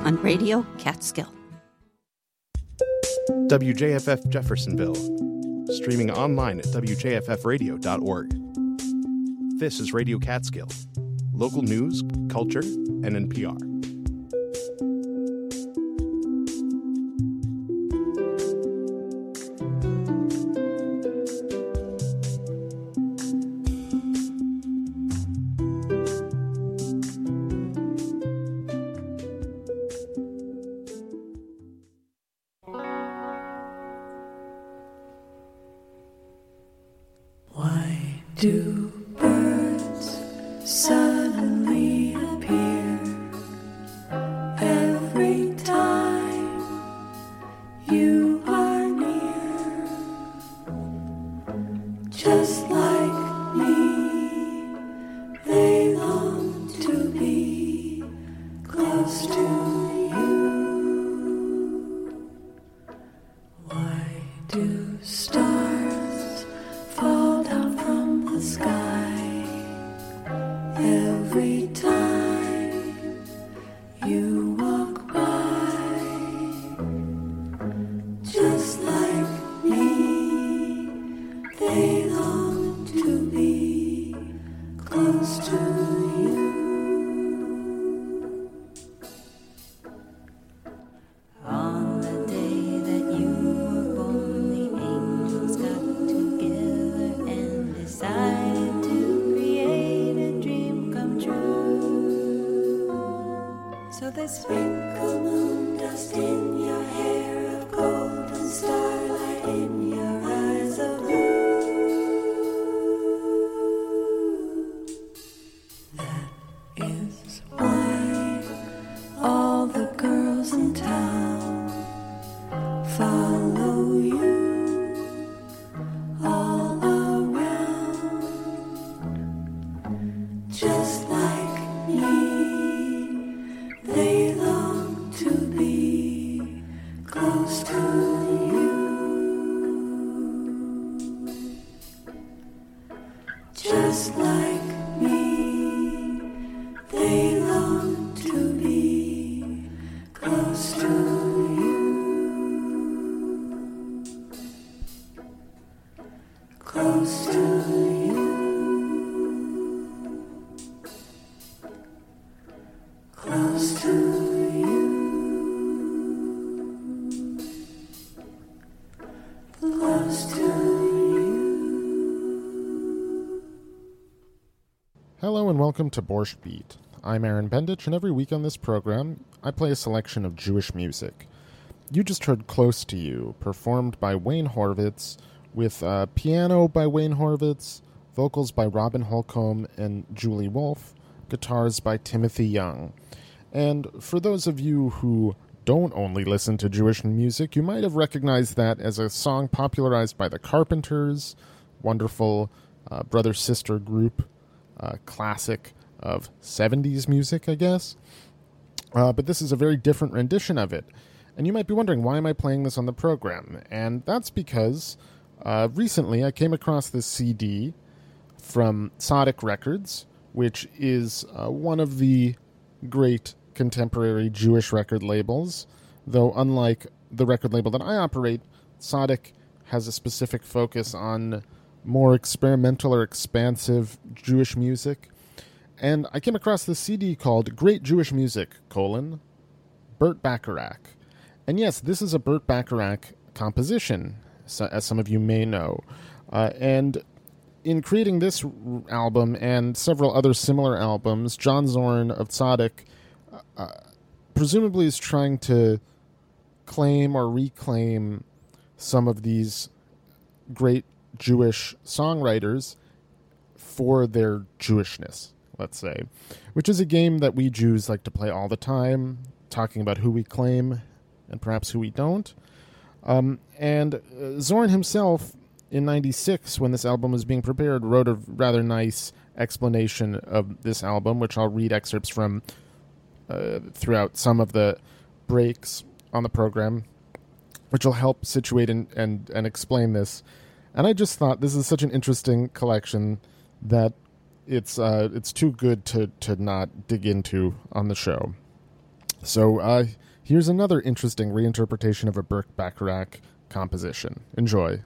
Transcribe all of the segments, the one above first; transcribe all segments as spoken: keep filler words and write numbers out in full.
on Radio Catskill. W J F F Jeffersonville, streaming online at w j f f radio dot org. This is Radio Catskill, local news, culture, and N P R. Do birds suddenly appear every time you are near? Just like me, they long to be close to you. Why do stars fall down from the sky every time you walk by? Just like me, they long to be close to you. On the day that you were born, the angels got together and decided to create a dream come true. So they sprinkle moon dust in your hair of gold and starlight in your eyes of blue. That is why all the girls in town follow you all around. Just like me, they long to be close to you. Just like me, they long to be close to you. Close to you. Close to you. Close to you. Hello and welcome to Borscht Beat. I'm Aaron Bendich, and every week on this program, I play a selection of Jewish music. You just heard Close to You, performed by Wayne Horvitz, with uh, piano by Wayne Horvitz, vocals by Robin Holcomb and Julie Wolfe, guitars by Timothy Young. And for those of you who don't only listen to Jewish music, you might have recognized that as a song popularized by the Carpenters, wonderful uh, brother-sister group, uh, classic of seventies music, I guess. Uh, but this is a very different rendition of it. And you might be wondering, why am I playing this on the program? And that's because uh, recently I came across this C D from Tzaddik Records, which is uh, one of the great contemporary Jewish record labels, though unlike the record label that I operate, Tzaddik has a specific focus on more experimental or expansive Jewish music. And I came across this C D called Great Jewish Music, colon, Burt Bacharach. And yes, this is a Burt Bacharach composition, so, as some of you may know. Uh, and in creating this r- album and several other similar albums, John Zorn of Tzaddik uh, presumably is trying to claim or reclaim some of these great Jewish songwriters for their Jewishness, let's say, which is a game that we Jews like to play all the time, talking about who we claim and perhaps who we don't. Um, and uh, Zorn himself, in ninety-six, when this album was being prepared, wrote a rather nice explanation of this album, which I'll read excerpts from uh, throughout some of the breaks on the program, which will help situate and, and, and explain this. And I just thought this is such an interesting collection that it's uh, it's too good to, to not dig into on the show. So uh, here's another interesting reinterpretation of a Burt Bacharach composition. Enjoy.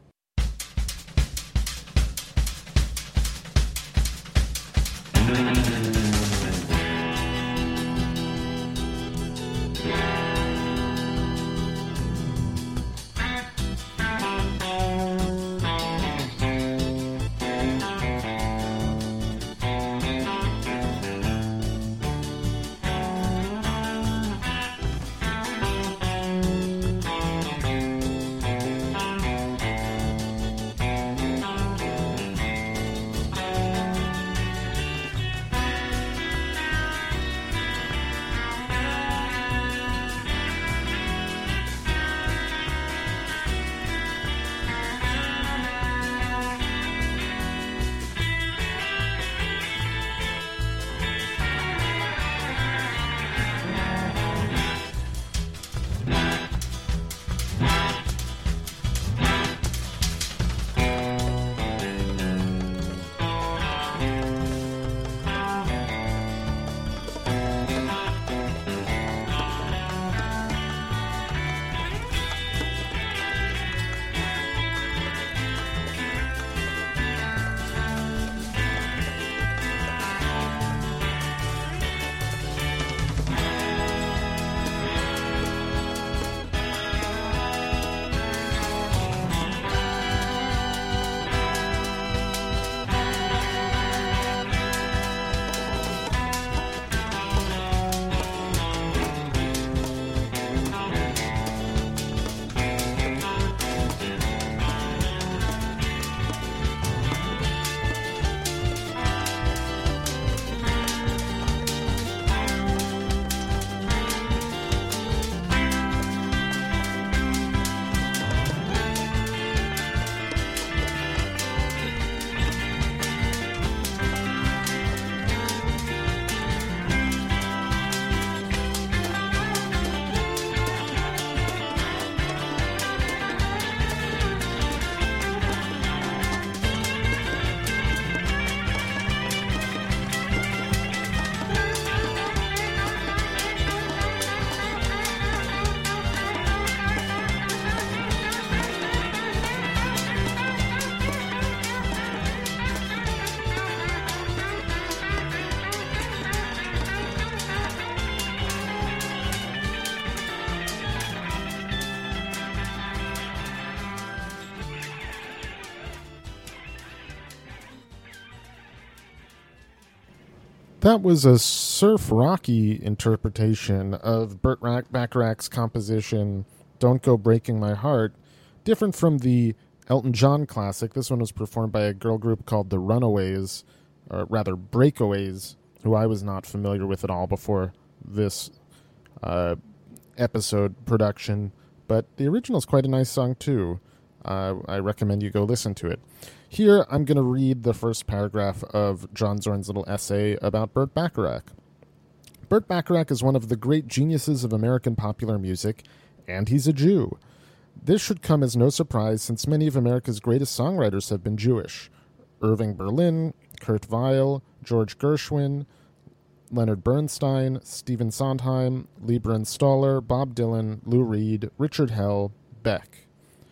That was a surf rocky interpretation of Burt Bacharach's composition Don't Go Breaking My Heart, different from the Elton John classic. This one was performed by a girl group called the Runaways, or rather Breakaways, who I was not familiar with at all before this uh, episode production. But the original is quite a nice song too. Uh, I recommend you go listen to it. Here, I'm going to read the first paragraph of John Zorn's little essay about Burt Bacharach. Burt Bacharach is one of the great geniuses of American popular music, and he's a Jew. This should come as no surprise, since many of America's greatest songwriters have been Jewish. Irving Berlin, Kurt Weill, George Gershwin, Leonard Bernstein, Stephen Sondheim, Lieber Stoller, Bob Dylan, Lou Reed, Richard Hell, Beck.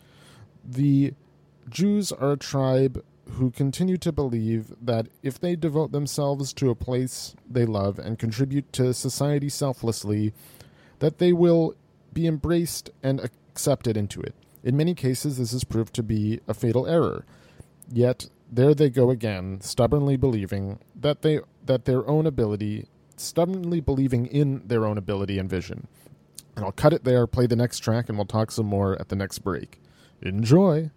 The Jews are a tribe who continue to believe that if they devote themselves to a place they love and contribute to society selflessly, that they will be embraced and accepted into it. In many cases, this has proved to be a fatal error. Yet, there they go again, stubbornly believing that they that their own ability, stubbornly believing in their own ability and vision. And I'll cut it there, play the next track, and we'll talk some more at the next break. Enjoy!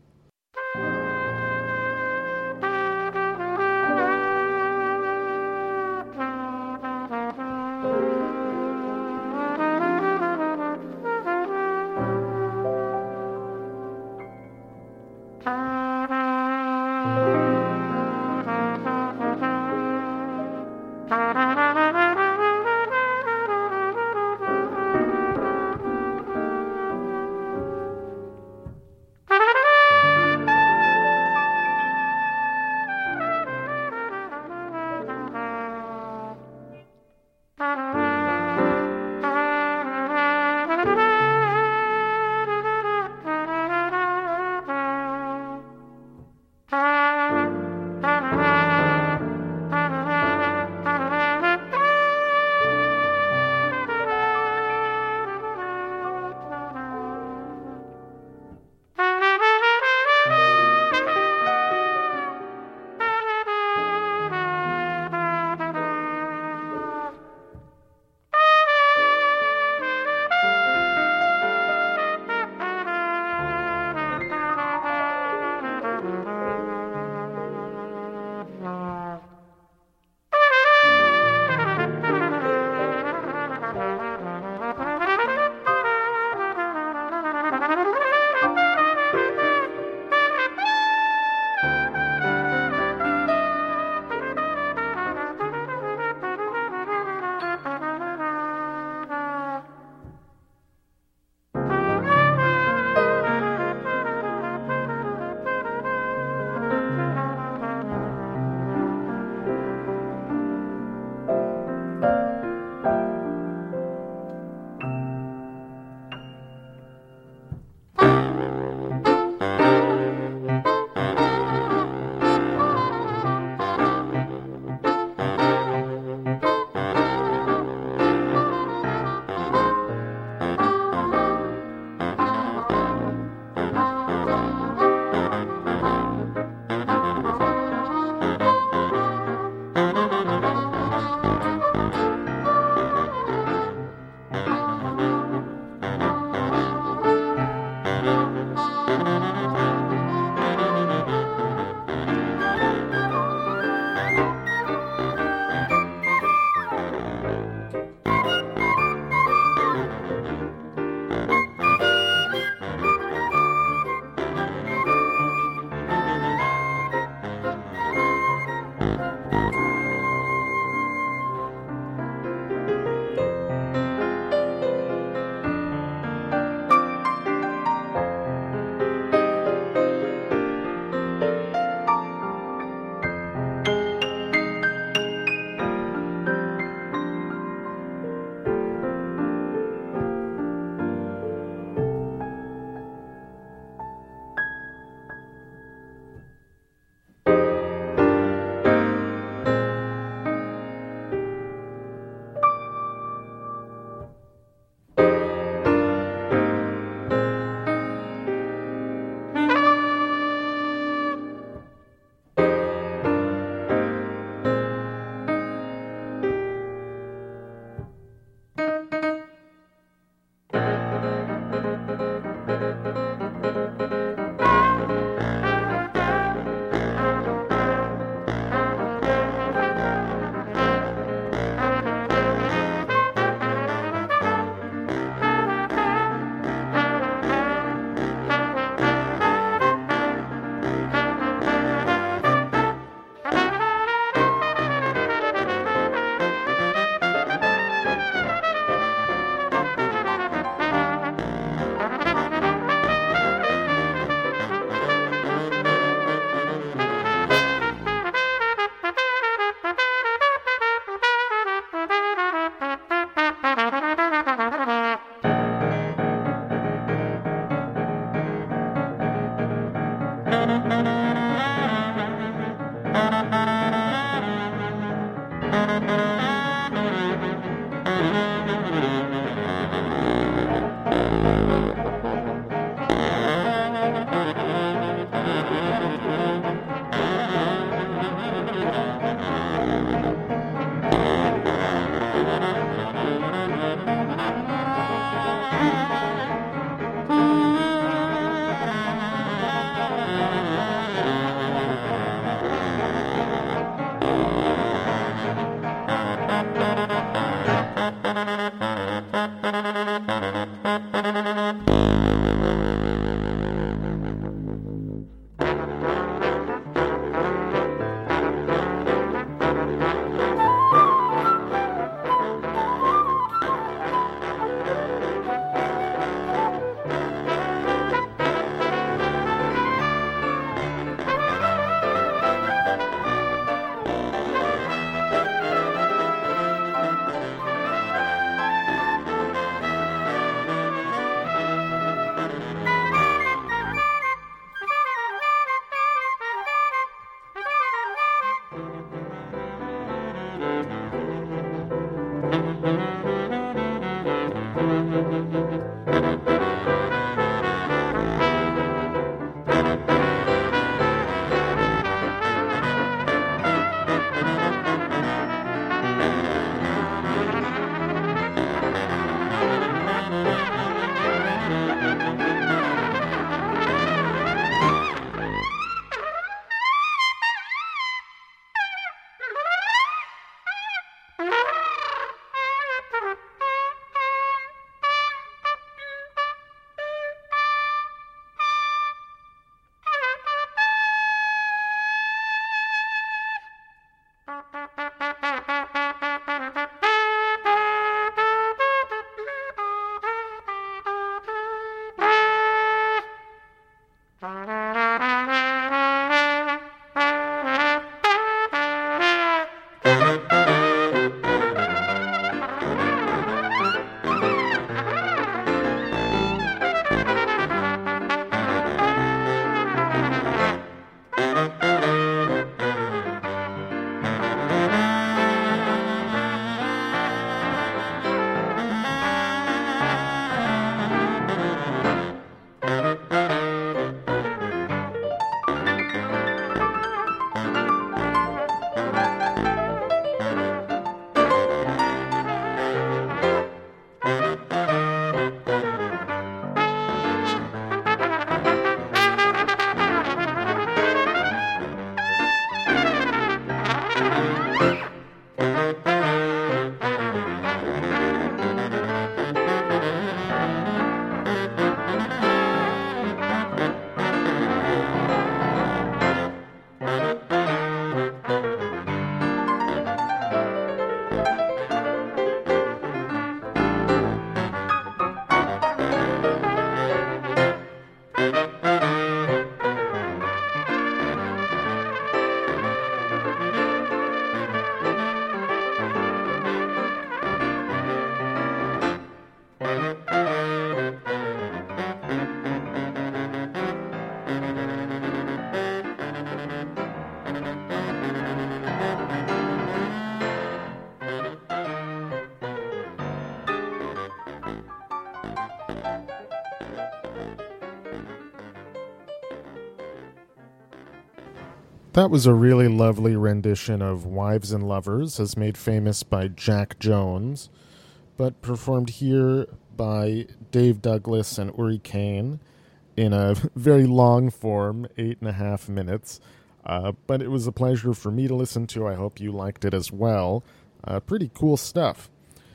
That was a really lovely rendition of Wives and Lovers, as made famous by Jack Jones, but performed here by Dave Douglas and Uri Kane in a very long form, eight and a half minutes. Uh, but it was a pleasure for me to listen to. I hope you liked it as well. Uh, pretty cool stuff.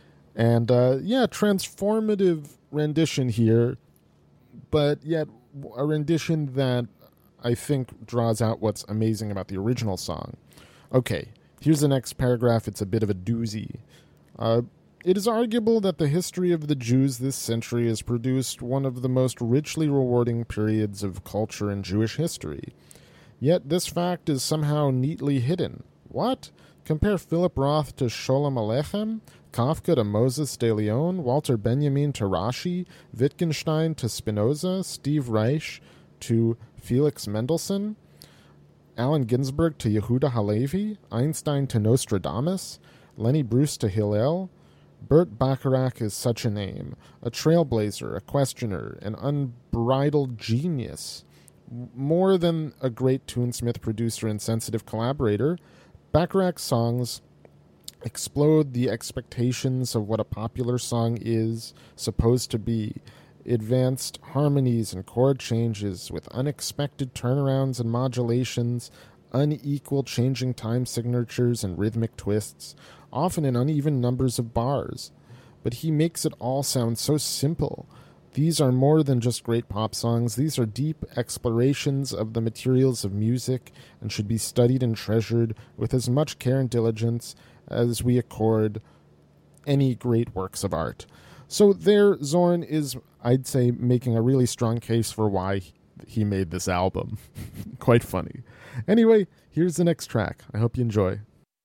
And uh, yeah, transformative rendition here, but yet a rendition that I think draws out what's amazing about the original song. Okay, here's the next paragraph. It's a bit of a doozy. Uh, it is arguable that the history of the Jews this century has produced one of the most richly rewarding periods of culture in Jewish history. Yet this fact is somehow neatly hidden. What? Compare Philip Roth to Sholem Aleichem, Kafka to Moses de Leon, Walter Benjamin to Rashi, Wittgenstein to Spinoza, Steve Reich to Felix Mendelssohn, Allen Ginsberg to Yehuda Halevi, Einstein to Nostradamus, Lenny Bruce to Hillel. Burt Bacharach is such a name, a trailblazer, a questioner, an unbridled genius. More than a great tunesmith, producer, and sensitive collaborator, Bacharach's songs explode the expectations of what a popular song is supposed to be. Advanced harmonies and chord changes with unexpected turnarounds and modulations, unequal changing time signatures and rhythmic twists, often in uneven numbers of bars. but he makes it all sound so simple. These are more than just great pop songs. These are deep explorations of the materials of music and should be studied and treasured with as much care and diligence as we accord any great works of art. So there, Zorn is, I'd say, making a really strong case for why he made this album. Quite funny. Anyway, here's the next track. I hope you enjoy.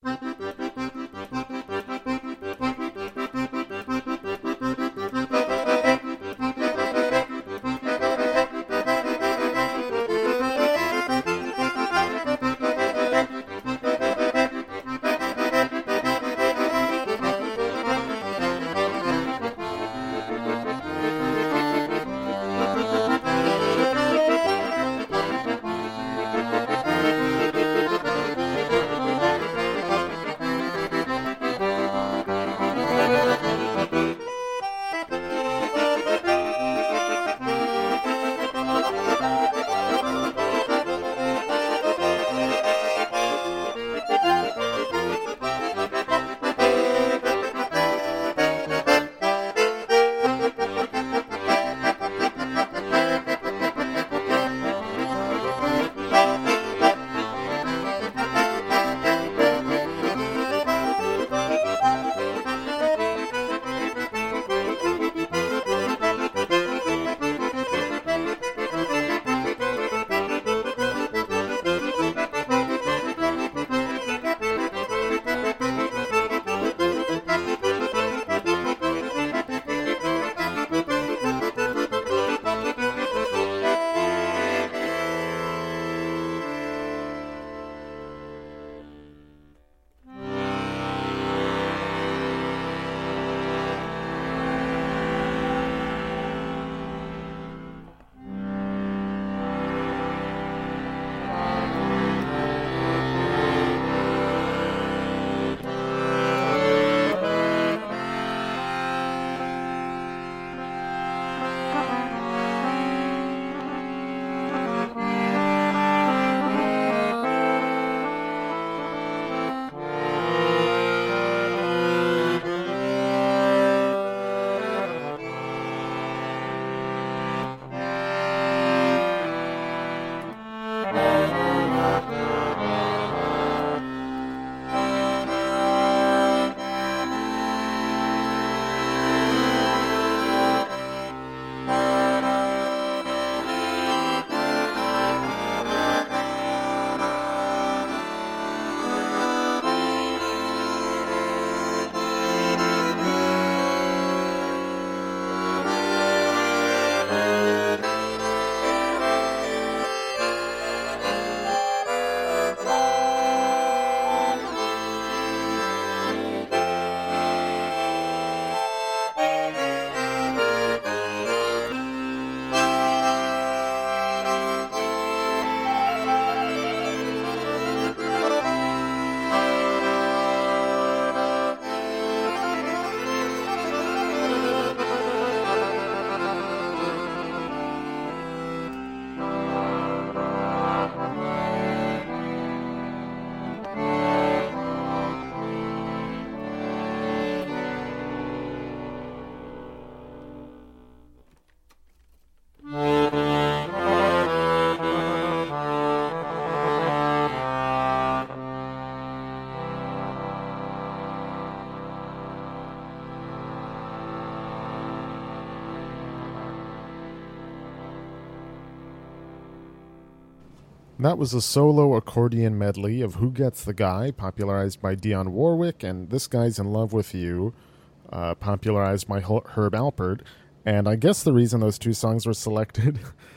That was a solo accordion medley of Who Gets the Guy, popularized by Dionne Warwick, and This Guy's in Love with You, uh, popularized by Herb Alpert. And I guess the reason those two songs were selected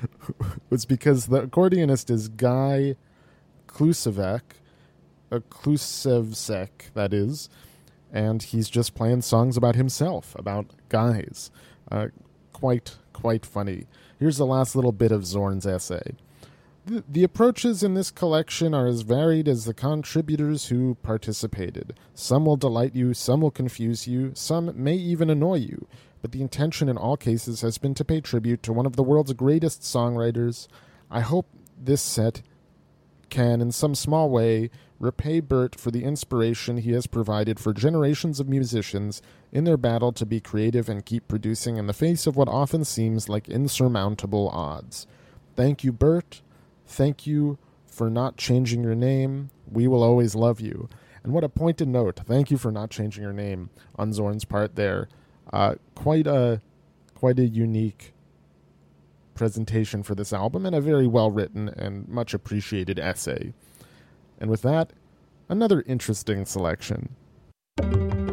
was because the accordionist is Guy Klusevec, uh, Klusevsek, that is, and he's just playing songs about himself, about guys. Uh, quite, quite funny. Here's the last little bit of Zorn's essay. The, the approaches in this collection are as varied as the contributors who participated. Some will delight you, some will confuse you, some may even annoy you, but the intention in all cases has been to pay tribute to one of the world's greatest songwriters. I hope this set can, in some small way, repay Bert for the inspiration he has provided for generations of musicians in their battle to be creative and keep producing in the face of what often seems like insurmountable odds. Thank you, Bert. Thank you for not changing your name. We will always love you. And what a pointed note. Thank you for not changing your name on Zorn's part there. Uh, quite a quite a unique presentation for this album, and a very well-written and much appreciated essay. And with that, another interesting selection. If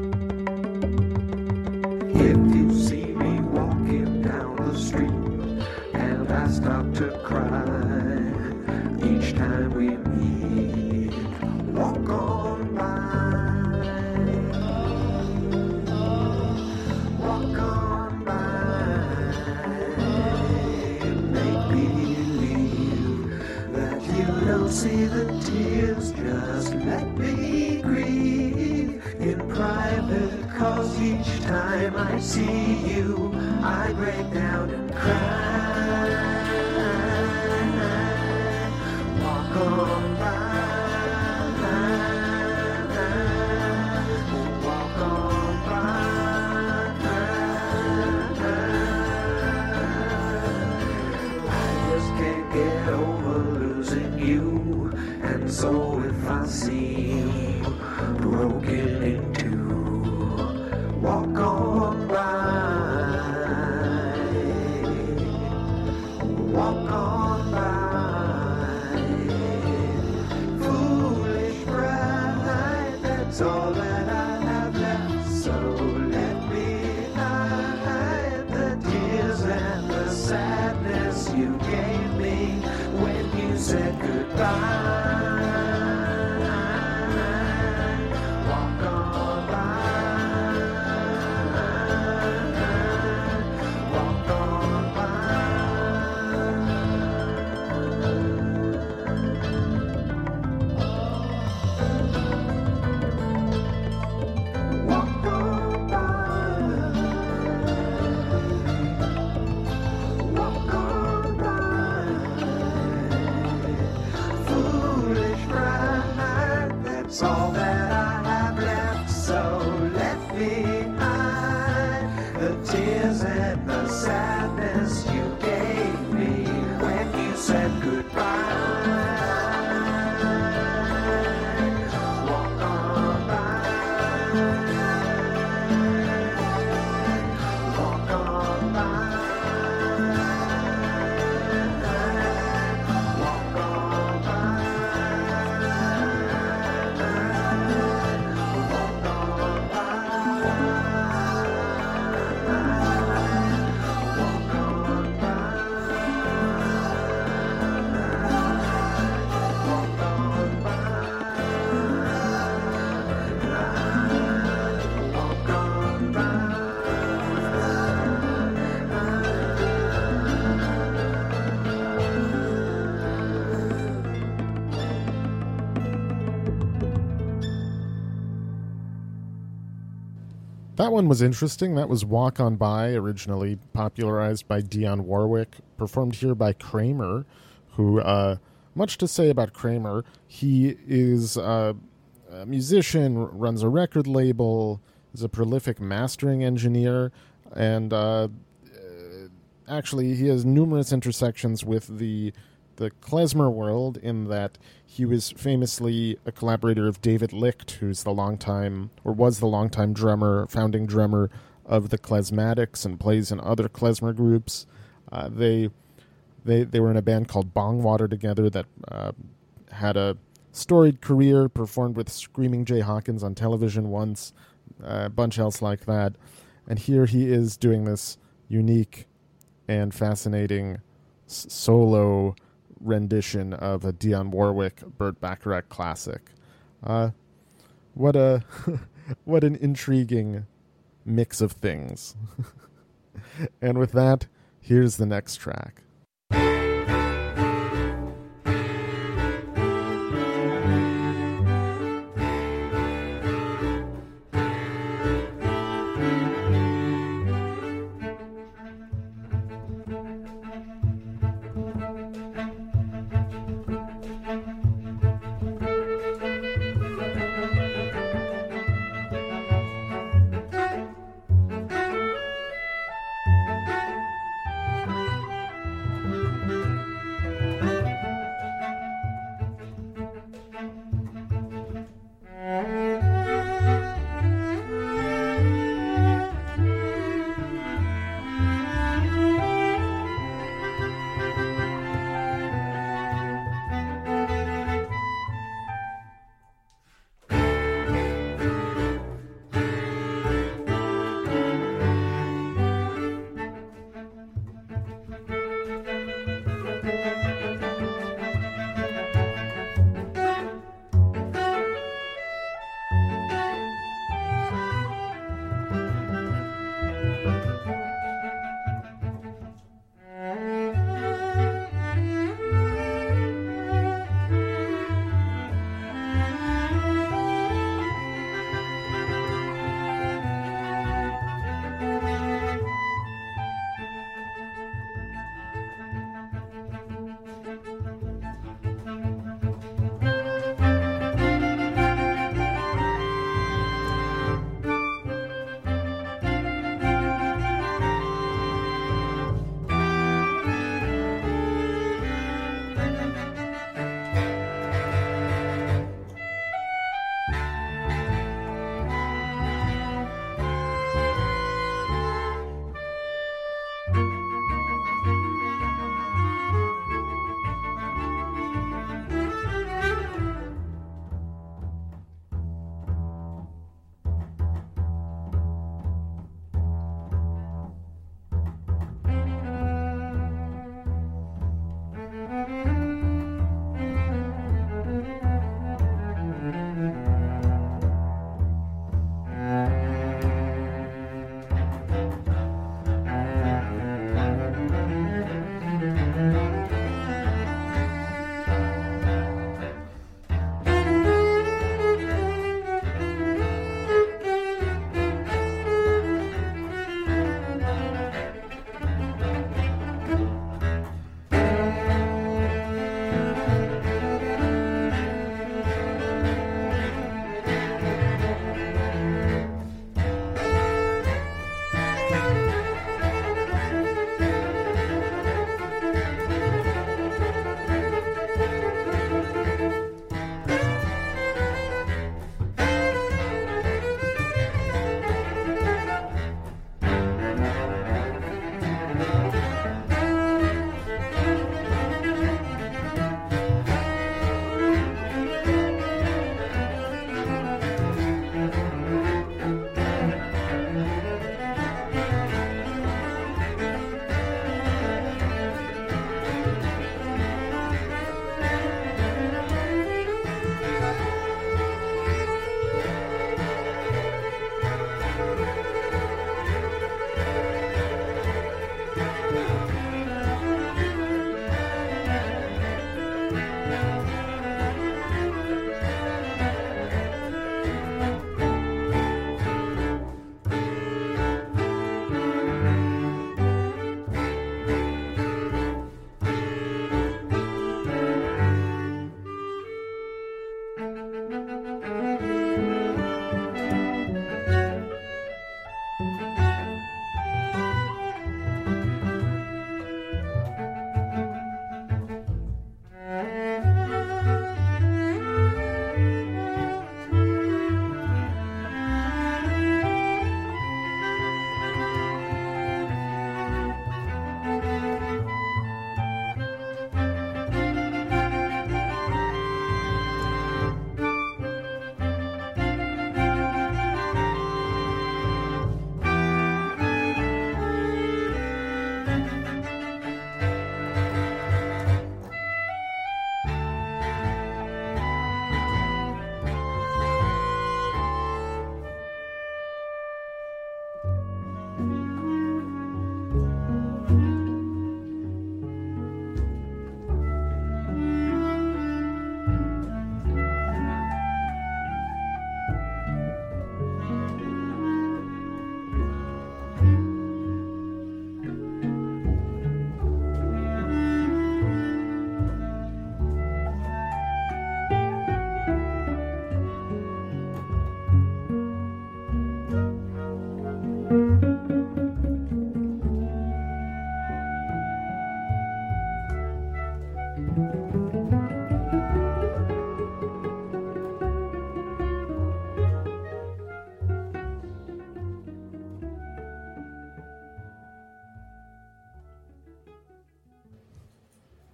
you see me walking down the street and I stop to cry each time we meet, walk on by, walk on by, make believe that you don't see the tears, just let me grieve in private, 'cause each time I see you, I break down and cry. Walk on by, walk on by. I just can't get over losing you, and so if I see you broken in two, walk on by, walk on by. Foolish bride, that's all that I have left, so let me hide the tears and the sadness you gave me when you said goodbye. That's all that I have left, so let me hide the tears and the sadness you gave me when you said goodbye. Walk on by, walk on by, walk on by. That one was interesting. That was Walk On By, originally popularized by Dionne Warwick, performed here by Kramer, who, uh, much to say about Kramer. He is uh, a musician, runs a record label, is a prolific mastering engineer, and uh, actually he has numerous intersections with the the klezmer world, in that he was famously a collaborator of David Licht, who's the longtime, or was the longtime drummer, founding drummer of the Klezmatics, and plays in other klezmer groups. Uh, they, they they were in a band called Bongwater together that uh, had a storied career, performed with Screaming Jay Hawkins on television once, uh, a bunch else like that. And here he is doing this unique and fascinating s- solo rendition of a Dionne Warwick Burt Bacharach classic. Uh, what a what an intriguing mix of things. And with that, here's the next track.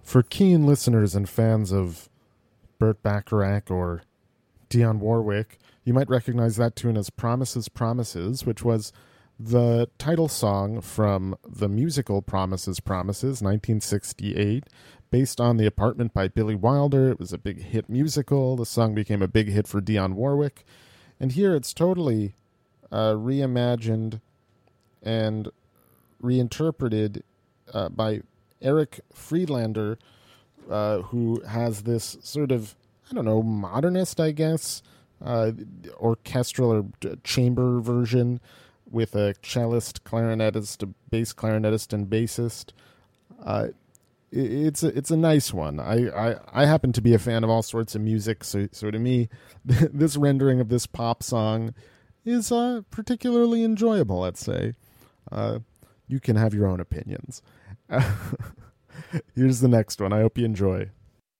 For keen listeners and fans of Burt Bacharach or Dionne Warwick, you might recognize that tune as Promises, Promises, which was the title song from the musical Promises, Promises, nineteen sixty-eight, based on The Apartment by Billy Wilder. It was a big hit musical. The song became a big hit for Dionne Warwick. And here it's totally uh, reimagined and reinterpreted uh, by Eric Friedlander, uh, who has this sort of, I don't know, modernist, I guess, uh, orchestral or d- chamber version with a cellist, clarinetist, a bass clarinetist, and bassist. Uh, it, it's a, it's a nice one. I, I, I happen to be a fan of all sorts of music, so so to me, this rendering of this pop song is uh, particularly enjoyable, let's say. Uh, you can have your own opinions. Here's the next one. I hope you enjoy.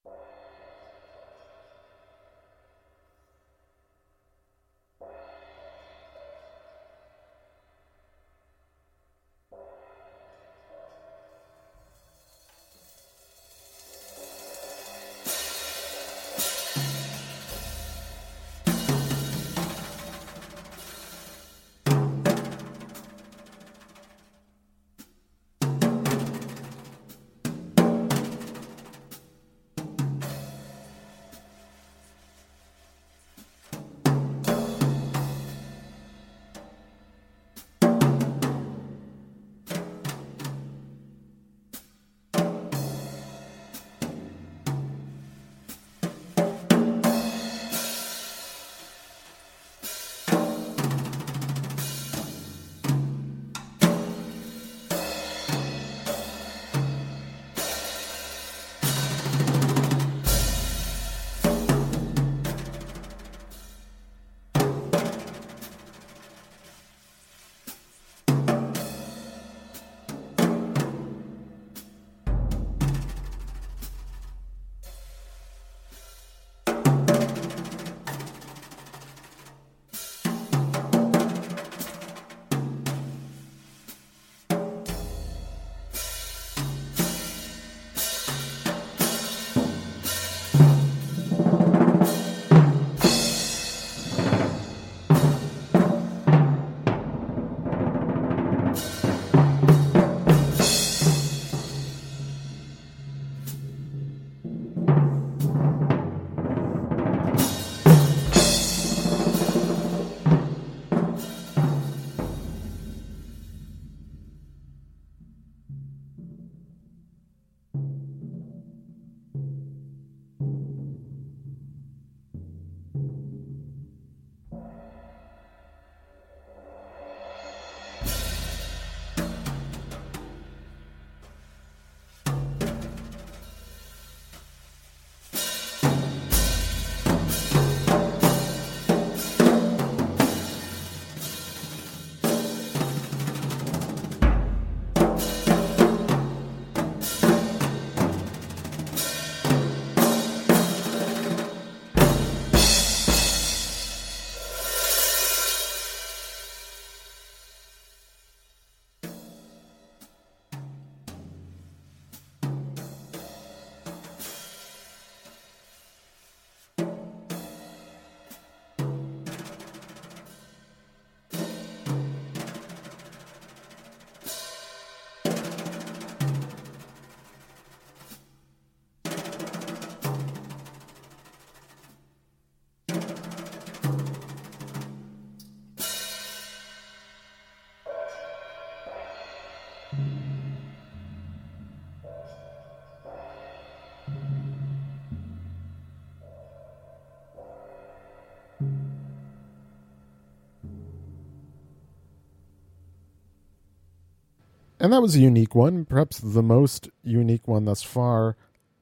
And that was a unique one, perhaps the most unique one thus far.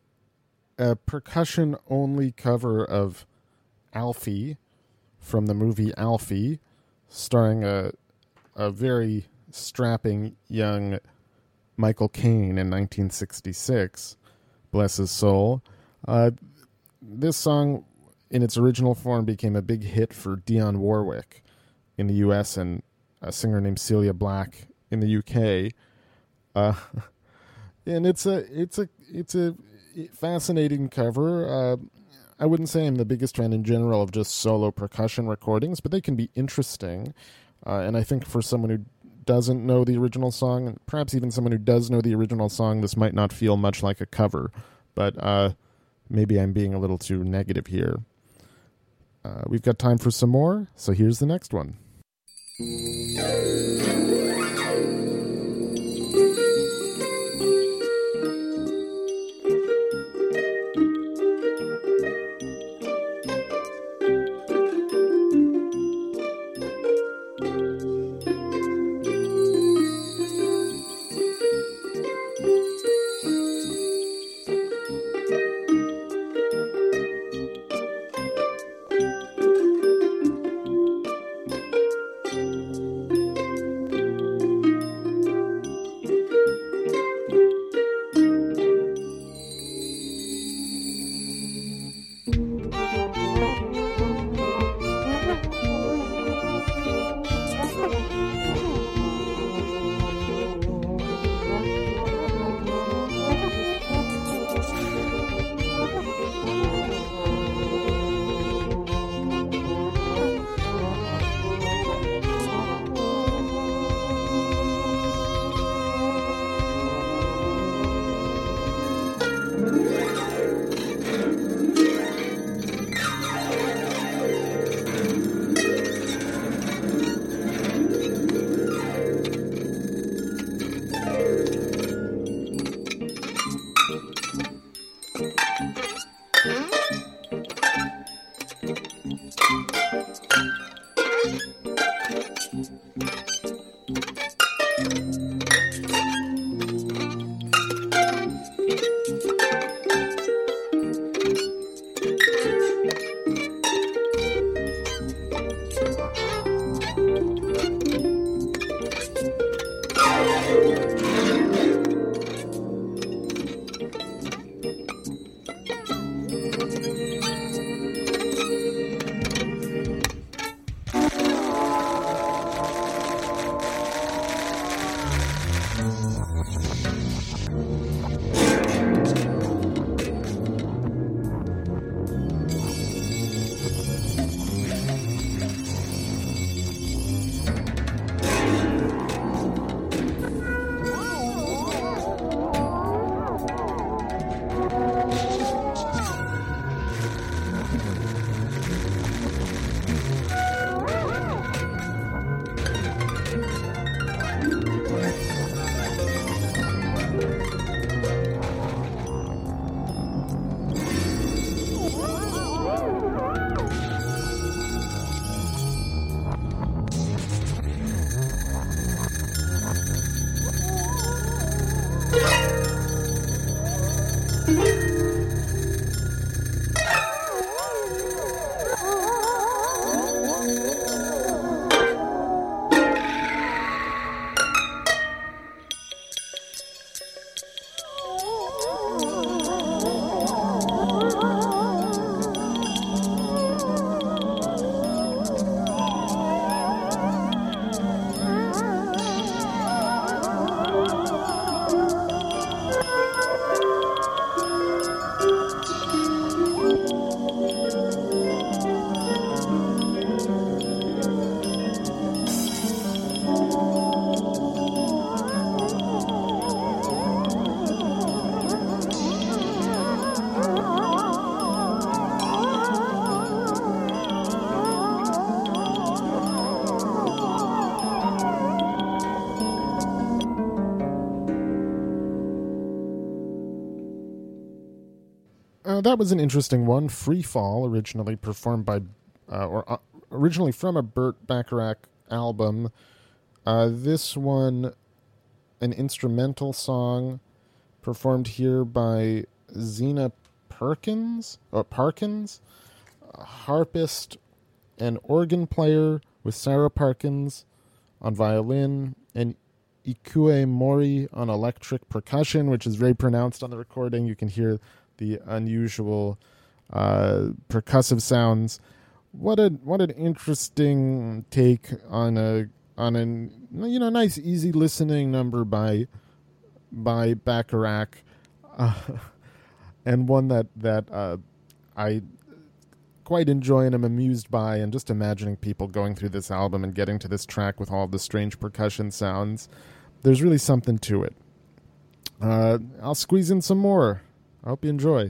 A percussion-only cover of Alfie from the movie Alfie, starring a a very strapping young Michael Caine in nineteen sixty-six. Bless his soul. Uh, this song, in its original form, became a big hit for Dionne Warwick in the U S and a singer named Celia Black in the U K. Uh, and it's a it's a it's a fascinating cover. Uh, I wouldn't say I'm the biggest fan in general of just solo percussion recordings, but they can be interesting. Uh, and I think for someone who doesn't know the original song, and perhaps even someone who does know the original song, this might not feel much like a cover. But uh, maybe I'm being a little too negative here. Uh, we've got time for some more, so here's the next one. Uh, that was an interesting one. Free Fall, originally performed by, uh, or uh, originally from a Burt Bacharach album. Uh, this one, an instrumental song performed here by Zena Perkins, or Parkins, a harpist and organ player, with Sarah Parkins on violin and Ikue Mori on electric percussion, which is very pronounced on the recording. You can hear the unusual uh, percussive sounds. What a what an interesting take on a on an you know nice easy listening number by by Bacharach. Uh, and one that that uh, I quite enjoy and am amused by, and just imagining people going through this album and getting to this track with all of the strange percussion sounds. There's really something to it. Uh, I'll squeeze in some more. I hope you enjoy.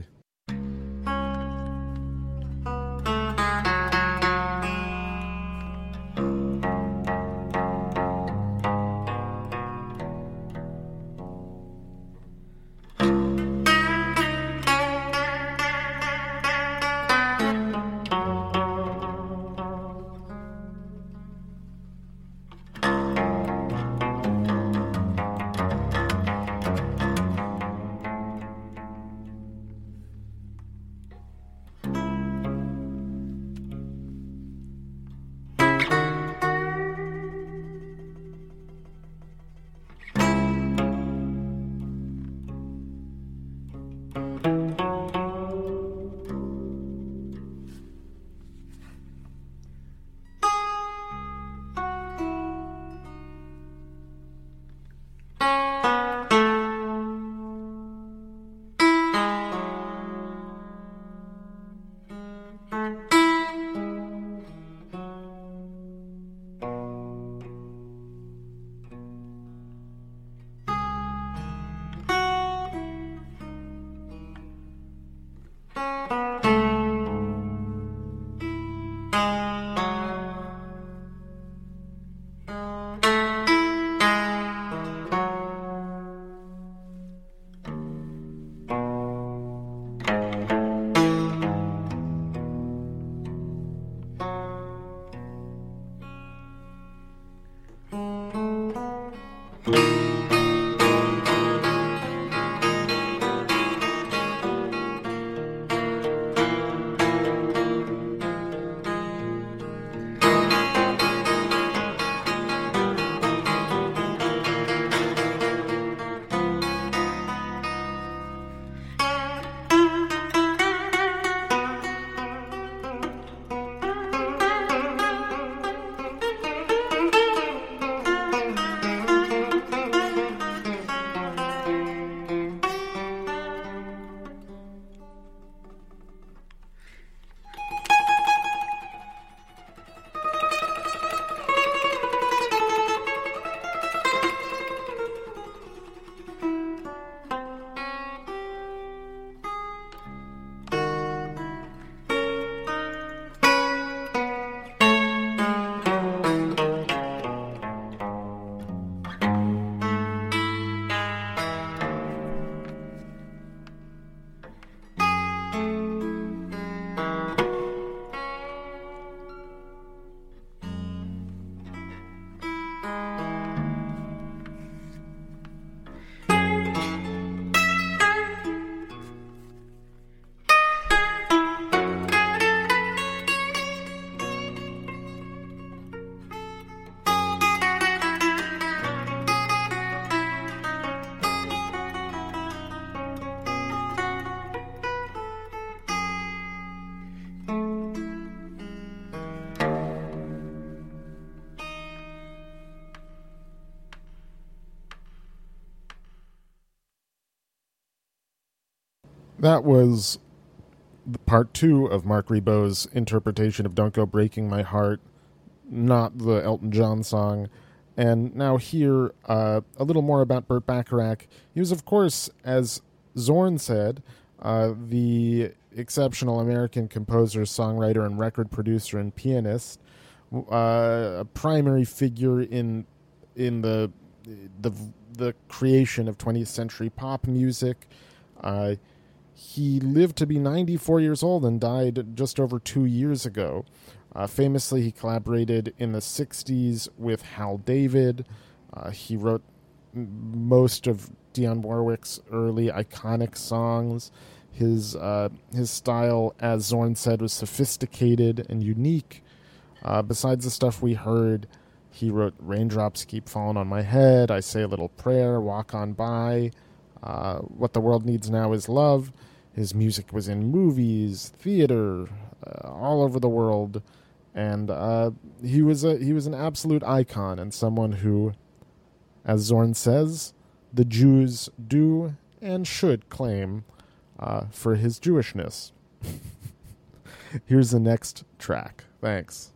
That was part two of Mark Ribot's interpretation of Don't Go Breaking My Heart, not the Elton John song. And now here, uh, a little more about Burt Bacharach. He was, of course, as Zorn said, uh, the exceptional American composer, songwriter, and record producer and pianist, uh, a primary figure in in the the the creation of twentieth century pop music. Uh, he lived to be ninety-four years old and died just over two years ago. Uh, famously, he collaborated in the sixties with Hal David. Uh, he wrote most of Dionne Warwick's early iconic songs. His uh, his style, as Zorn said, was sophisticated and unique. Uh, besides the stuff we heard, he wrote Raindrops Keep Falling on My Head, I Say a Little Prayer, Walk On By, uh, What the World Needs Now Is Love. His music was in movies, theater, uh, all over the world, and uh, he was a he was an absolute icon and someone who, as Zorn says, the Jews do and should claim uh, for his Jewishness. Here's the next track. Thanks.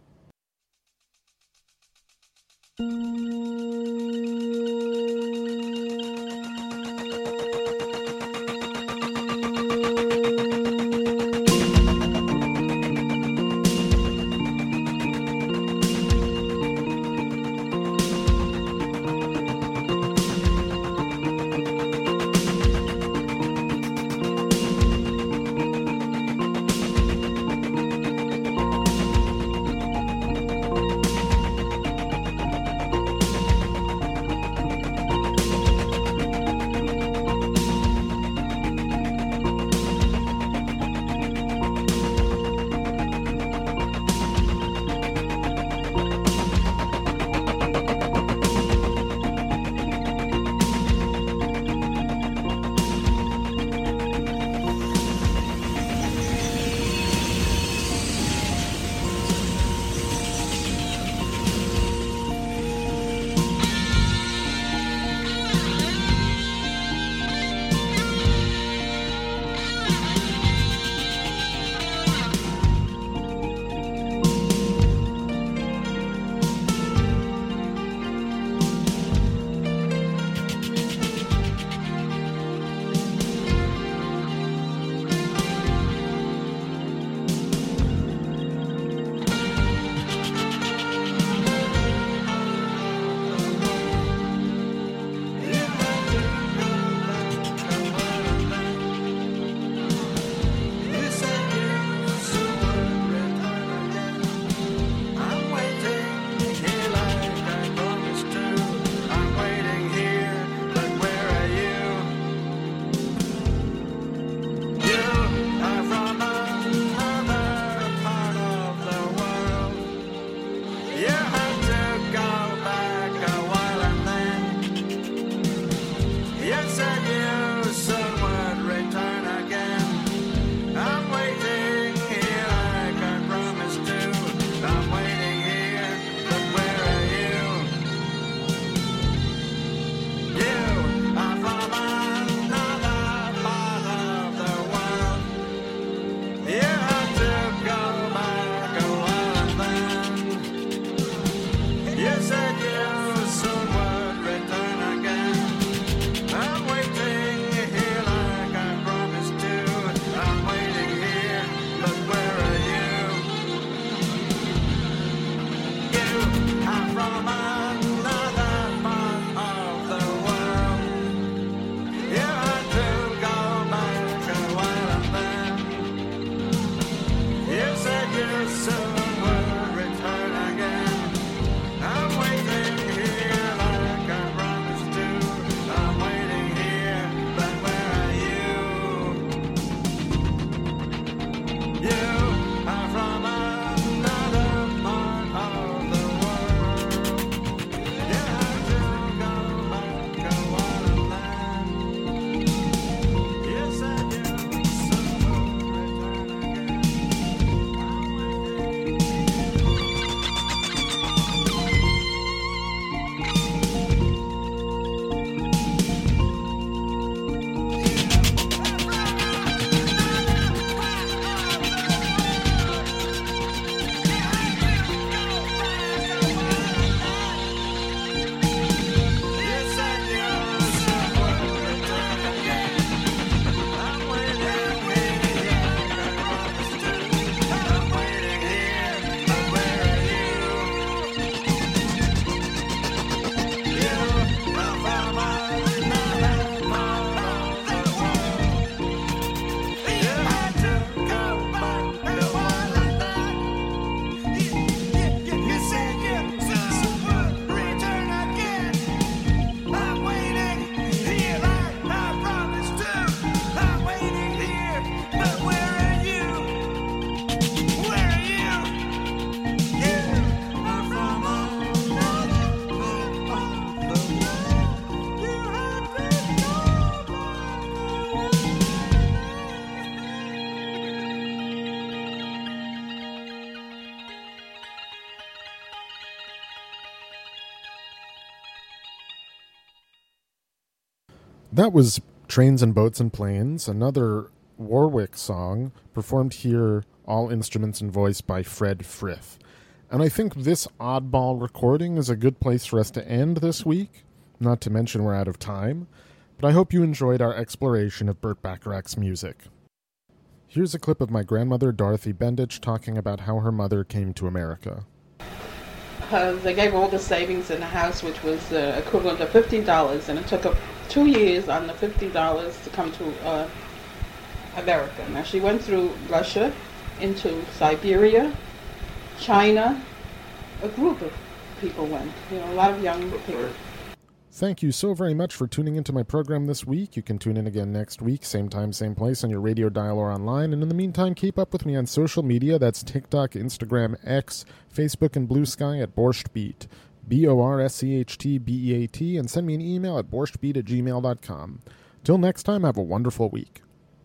That was Trains and Boats and Planes, another Warwick song, performed here, all instruments and voice by Fred Frith. And I think this oddball recording is a good place for us to end this week, not to mention we're out of time, but I hope you enjoyed our exploration of Burt Bacharach's music. Here's a clip of my grandmother, Dorothy Bendich, talking about how her mother came to America. Uh, they gave all the savings in the house, which was the uh, equivalent of fifty dollars, and it took her two years on the fifty dollars to come to uh, America. Now, she went through Russia, into Siberia, China. A group of people went, you know, a lot of young people. Thank you so very much for tuning into my program this week. You can tune in again next week, same time, same place, on your radio dial or online. And in the meantime, keep up with me on social media. That's TikTok, Instagram, X, Facebook, and Blue Sky at Borscht Beat. B O R S C H T B E A T. And send me an email at borschtbeat at gmail dot com. Till next time, have a wonderful week.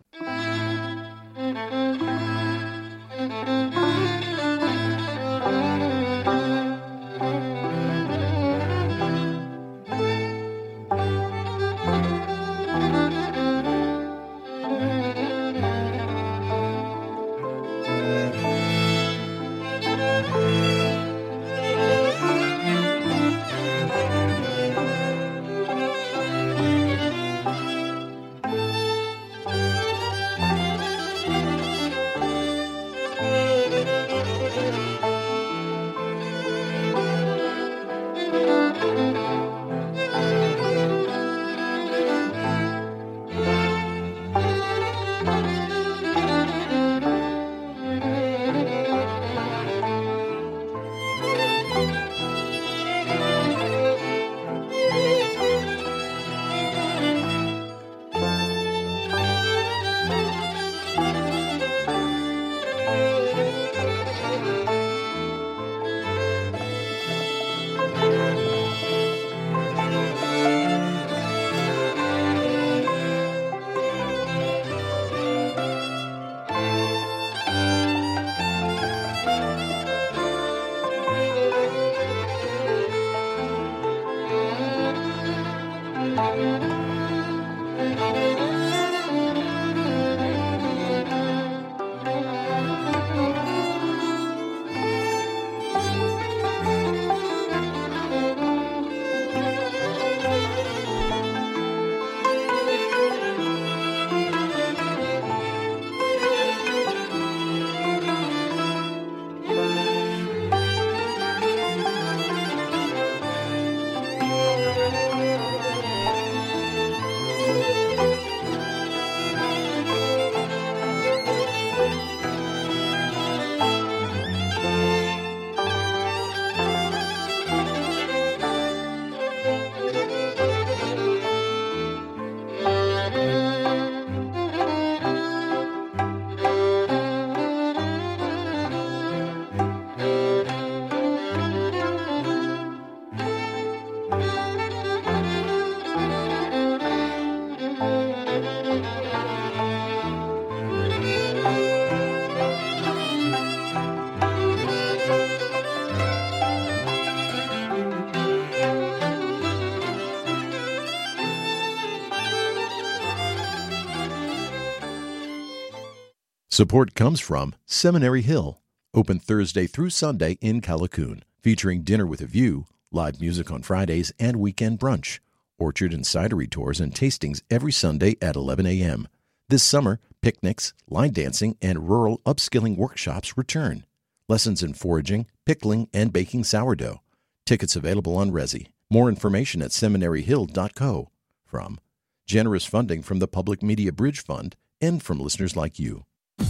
Support comes from Seminary Hill, open Thursday through Sunday in Callicoon, featuring dinner with a view, live music on Fridays, and weekend brunch. Orchard and cidery tours and tastings every Sunday at eleven a.m. This summer, picnics, line dancing, and rural upskilling workshops return. Lessons in foraging, pickling, and baking sourdough. Tickets available on Resi. More information at seminary hill dot co. From generous funding from the Public Media Bridge Fund and from listeners like you.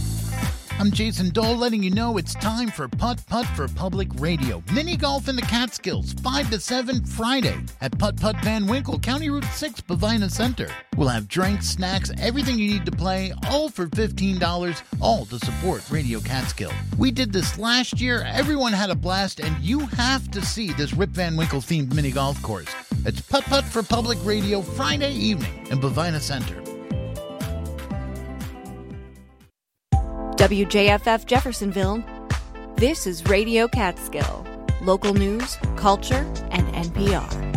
I'm Jason Dole, letting you know it's time for Putt Putt for Public Radio. Mini golf in the Catskills, five to seven, Friday, at Putt Putt Van Winkle, County Route six, Bovina Center. We'll have drinks, snacks, everything you need to play, all for fifteen dollars, all to support Radio Catskill. We did this last year, everyone had a blast, and you have to see this Rip Van Winkle-themed mini golf course. It's Putt Putt for Public Radio, Friday evening in Bovina Center. W J F F Jeffersonville. This is Radio Catskill. Local news, culture, and N P R.